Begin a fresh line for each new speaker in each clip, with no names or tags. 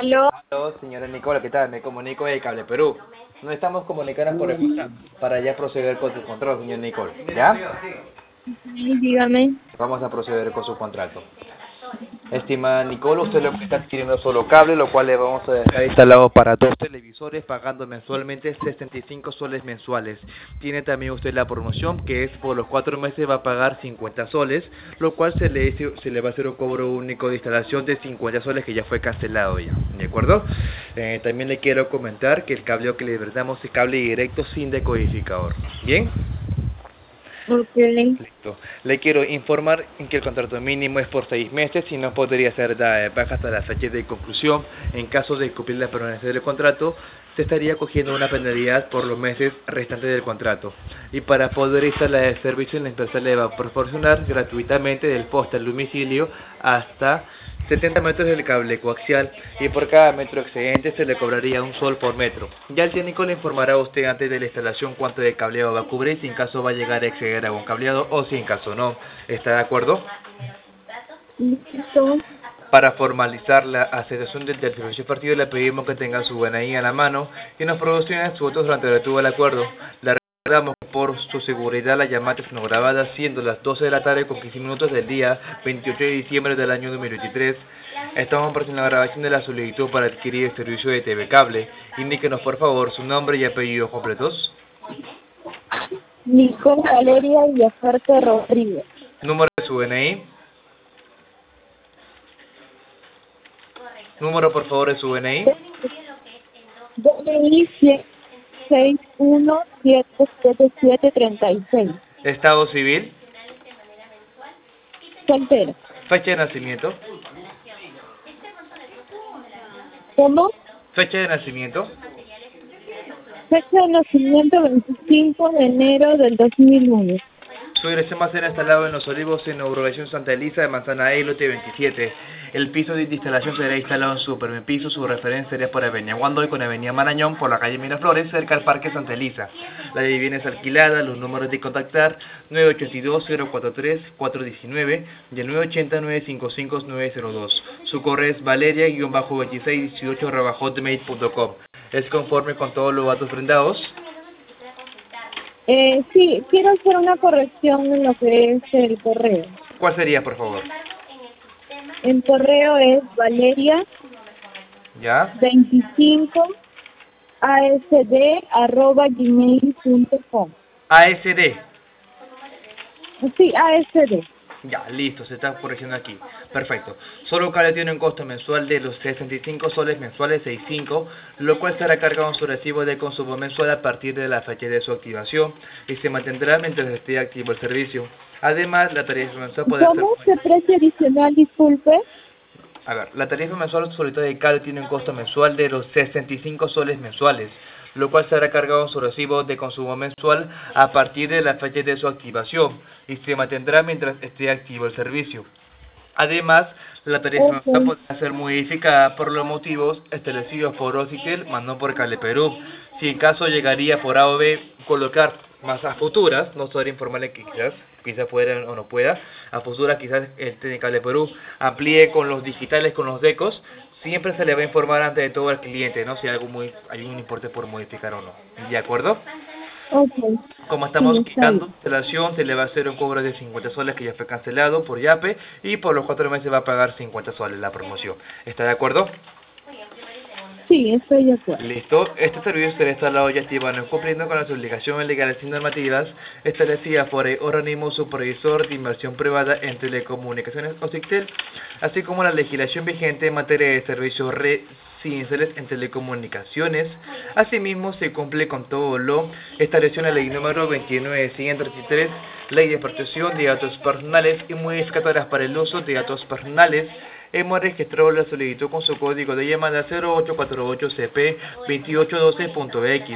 Aló,
Aló, señora Nicola, ¿qué tal? Me comunico de Cable Perú. Nos estamos comunicando por WhatsApp para ya proceder con su control, señor Nicole. ¿Ya?
sí, dígame.
Vamos a proceder con su contrato. Estimada Nicole, usted lo que está adquiriendo solo cable, lo cual le vamos a dejar instalado para dos televisores, pagando mensualmente 65 soles mensuales. Tiene también usted la promoción, que es por los 4 meses va a pagar 50 soles, lo cual se le va a hacer un cobro único de instalación de 50 soles que ya fue cancelado ya, ¿de acuerdo? También le quiero comentar que el cableo que le brindamos es cable directo sin decodificador. ¿Bien?
Ok.
Listo. Le quiero informar en que el contrato mínimo es por 6 meses y no podría ser dada de baja hasta la fecha de conclusión. En caso de cumplir la permanencia del contrato, se estaría cogiendo una penalidad por los meses restantes del contrato. Y para poder instalar el servicio, la empresa le va a proporcionar gratuitamente del poste al domicilio hasta 70 metros del cable coaxial, y por cada metro excedente se le cobraría un sol por metro. Ya el técnico le informará a usted antes de la instalación cuánto de cableado va a cubrir, si en caso va a llegar a exceder algún cableado o si en caso no. ¿Está de acuerdo?
Listo.
Para formalizar la aceptación del servicio partido, le pedimos que tenga su DNI a la mano y nos proporcione sus votos durante todo el acuerdo. Le recordamos por su seguridad la llamada grabada siendo las 12 de la tarde con 15 minutos del día 28 de diciembre del año 2023. Estamos ofreciendo la grabación de la solicitud para adquirir el servicio de TV Cable. Indíquenos por favor su nombre y apellidos completos.
Nicole Valeria Villafarte Rodríguez.
Número de su DNI. Número por favor de su DNI.
DNI 6177736.
Estado civil.
Soltera.
Fecha de nacimiento.
¿Cómo?
Fecha de nacimiento.
Fecha de nacimiento 25 de enero del 2001.
Su dirección va a ser instalado en Los Olivos, en la urbanización Santa Elisa de Manzana E, lote 27. El piso de instalación será instalado en su primer piso. Su referencia sería por Avenida Guandoy con Avenida Marañón, por la calle Miraflores, cerca al Parque Santa Elisa. La vivienda es alquilada. Los números de contactar 982-043-419 y el 980-955-902. Su correo es valeria-2618@hotmail.com. ¿Es conforme con todos los datos brindados?
Sí, quiero hacer una corrección en lo que es el correo.
¿Cuál sería, por favor?
El correo es Valeria
¿Ya?
25 asd@gmail.com.
ASD.
Sí, ASD.
Ya, listo, se está corrigiendo aquí. Perfecto. Solo cable tiene un costo mensual de los 65 soles mensuales 65, lo cual será cargado en su recibo de consumo mensual a partir de la fecha de su activación y se mantendrá mientras esté activo el servicio. Además, la tarifa mensual puede ser...
¿Cómo se precio adicional, disculpe?
A ver, la tarifa mensual solitaria de cable tiene un costo mensual de los 65 soles mensuales, lo cual será cargado en su recibo de consumo mensual a partir de la fecha de su activación y se mantendrá mientras esté activo el servicio. Además, la tarifa mensual podrá ser modificada por los motivos establecidos por Ocitel, más no por Cable Perú. Si en caso llegaría por A o B colocar más a futuras, no sabré informarle que quizás pueda o no pueda, a futuras quizás el Cable Perú amplíe con los digitales, con los decos, siempre se le va a informar antes de todo al cliente, ¿no? Si hay un importe por modificar o no. ¿De acuerdo?
Ok.
Como estamos
Sí, está
quitando
bien.
instalación, se le va a hacer un cobro de 50 soles que ya fue cancelado por Yape y por los 4 meses va a pagar 50 soles la promoción. ¿Está de acuerdo?
Sí, estoy de acuerdo.
Listo. Este servicio será instalado y activado cumpliendo con las obligaciones legales y normativas establecidas por el organismo supervisor de inversión privada en telecomunicaciones OCITEL, así como la legislación vigente en materia de servicios residenciales en telecomunicaciones. Asimismo, se cumple con todo lo establecido en la ley número 29.133, Ley de Protección de Datos Personales y modificatorias para el uso de datos personales. Hemos registrado la solicitud con su código de llamada 0848CP2812.x.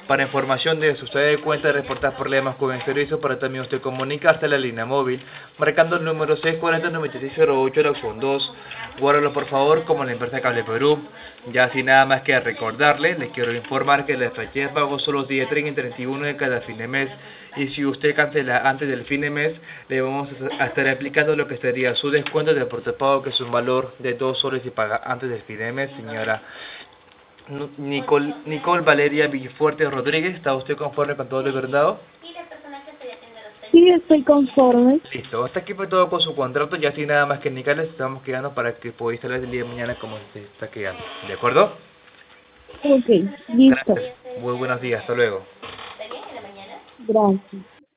Para información de su estado de cuenta, de reportar problemas con el servicio, para también usted comunicarse a la línea móvil, marcando el número 640-9608 la opción 2. Guárdalo por favor como la empresa Cable Perú. Ya sin nada más que recordarle, les quiero informar que la fecha de pago son los días 30 y 31 de cada fin de mes. Y si usted cancela antes del fin de mes, le vamos a estar aplicando lo que sería su descuento de pago, que es un valor de 2 soles y paga antes del fin de mes, señora Nicole Valeria Villafuerte Rodríguez. ¿Está usted conforme con todo lo brindado?
Sí, estoy conforme.
Listo, hasta aquí fue todo con su contrato. Ya sin nada más que indicarles, estamos quedando para que podáis salir el día de mañana como se está quedando. ¿De acuerdo?
Ok, listo.
Gracias. Muy buenos días, hasta luego.
Gracias.